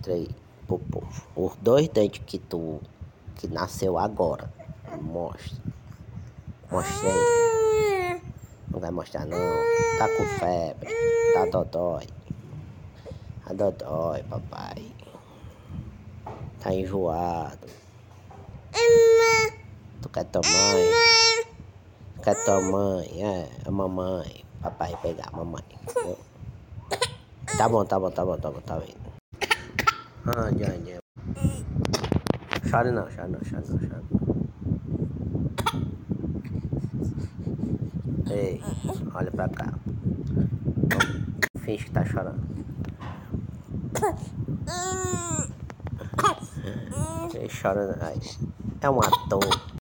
Mostra aí pro povo. Os dois dentes que nasceu agora. Mostra. Mostra aí. Não vai mostrar não. Tá com febre. Tá dodói. Tá dodói, papai. Tá enjoado. Tu quer tua mãe? Quer tua mãe? É, a mamãe. Papai pegar a mamãe. Tá bom, tá vendo. Ande. Chore não. Ei, olha pra cá. Finge que tá chorando. Ele chora. É um ator.